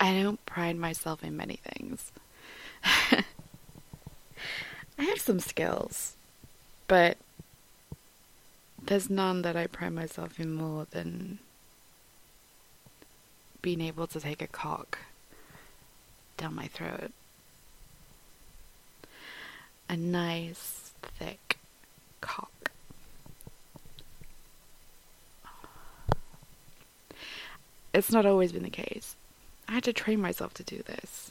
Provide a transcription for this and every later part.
I don't pride myself in many things. I have some skills, but there's none that I pride myself in more than being able to take a cock down my throat. A nice, thick cock. It's not always been the case. I had to train myself to do this.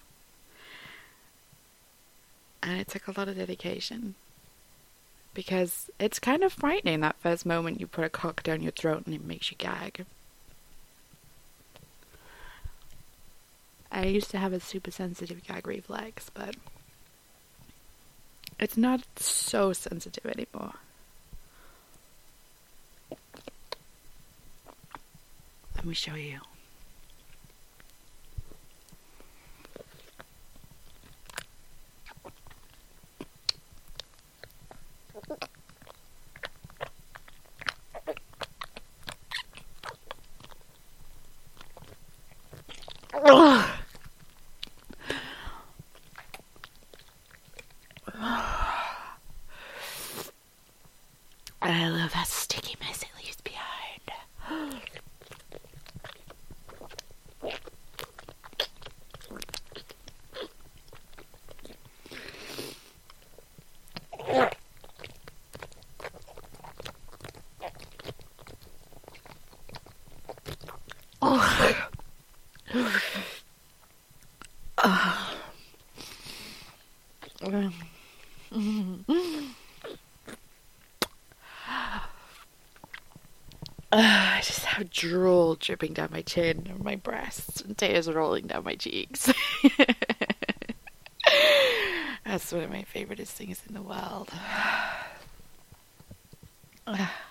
And it took a lot of dedication. Because it's kind of frightening that first moment you put a cock down your throat and it makes you gag. I used to have a super sensitive gag reflex, but it's not so sensitive anymore. Let me show you. I love that sticky mess it leaves behind. I just have drool dripping down my chin and my breasts and tears rolling down my cheeks. That's one of my favoriteest things in the world.